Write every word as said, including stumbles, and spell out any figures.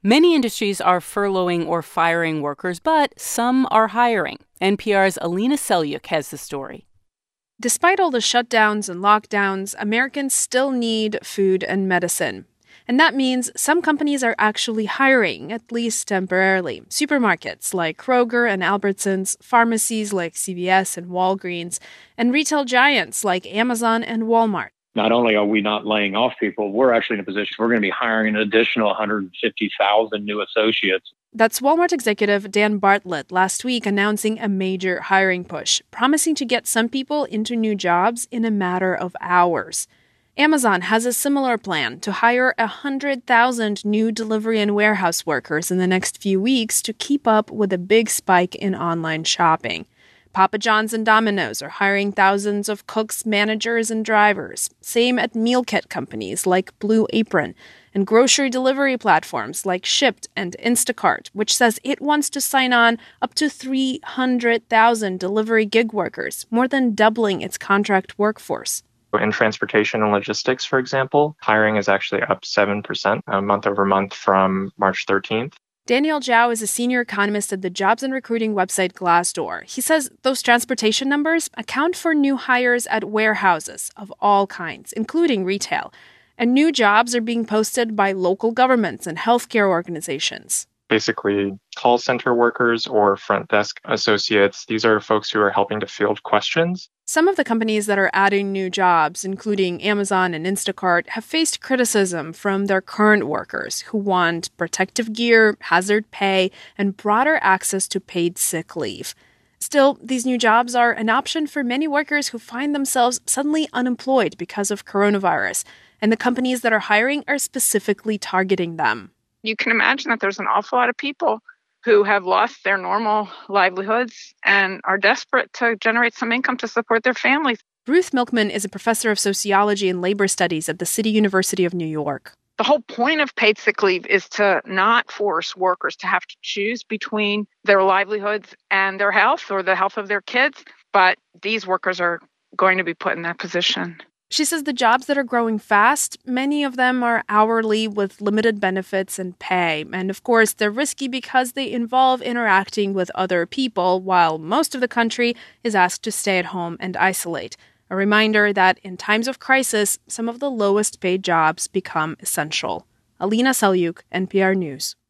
Many industries are furloughing or firing workers, but some are hiring. N P R's Alina Selyuk has the story. Despite all the shutdowns and lockdowns, Americans still need food and medicine. And that means some companies are actually hiring, at least temporarily. Supermarkets like Kroger and Albertsons, pharmacies like C V S and Walgreens, and retail giants like Amazon and Walmart. Not only are we not laying off people, we're actually in a position we're going to be hiring an additional one hundred fifty thousand new associates. That's Walmart executive Dan Bartlett last week announcing a major hiring push, promising to get some people into new jobs in a matter of hours. Amazon has a similar plan to hire one hundred thousand new delivery and warehouse workers in the next few weeks to keep up with a big spike in online shopping. Papa John's and Domino's are hiring thousands of cooks, managers, and drivers. Same at meal kit companies like Blue Apron and grocery delivery platforms like Shipt and Instacart, which says it wants to sign on up to three hundred thousand delivery gig workers, more than doubling its contract workforce. In transportation and logistics, for example, hiring is actually up seven percent uh, month over month from March thirteenth. Daniel Zhao is a senior economist at the jobs and recruiting website Glassdoor. He says those transportation numbers account for new hires at warehouses of all kinds, including retail. And new jobs are being posted by local governments and healthcare organizations. Basically, call center workers or front desk associates. These are folks who are helping to field questions. Some of the companies that are adding new jobs, including Amazon and Instacart, have faced criticism from their current workers who want protective gear, hazard pay, and broader access to paid sick leave. Still, these new jobs are an option for many workers who find themselves suddenly unemployed because of coronavirus, and the companies that are hiring are specifically targeting them. You can imagine that there's an awful lot of people who have lost their normal livelihoods and are desperate to generate some income to support their families. Ruth Milkman is a professor of sociology and labor studies at the City University of New York. The whole point of paid sick leave is to not force workers to have to choose between their livelihoods and their health or the health of their kids. But these workers are going to be put in that position. She says the jobs that are growing fast, many of them are hourly with limited benefits and pay. And of course, they're risky because they involve interacting with other people, while most of the country is asked to stay at home and isolate. A reminder that in times of crisis, some of the lowest paid jobs become essential. Alina Selyuk, N P R News.